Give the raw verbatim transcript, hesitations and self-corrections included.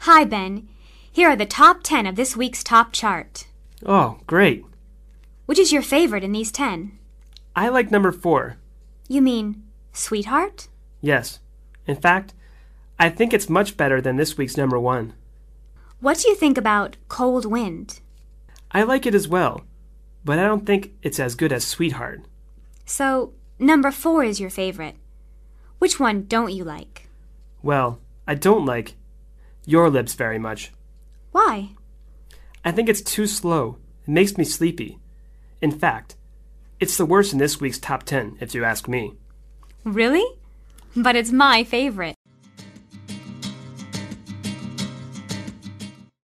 Hi, Ben. Here are the top ten of this week's top chart. Oh, great. Which is your favorite in these ten? I like number four. You mean Sweetheart? Yes. In fact, I think it's much better than this week's number one. What do you think about Cold Wind? I like it as well, but I don't think it's as good as Sweetheart. So, number four is your favorite. Which one don't you like? Well, I don't like Your Lips very much. Why? I think it's too slow. It makes me sleepy. In fact, it's the worst in this week's top ten, if you ask me. Really? But it's my favorite.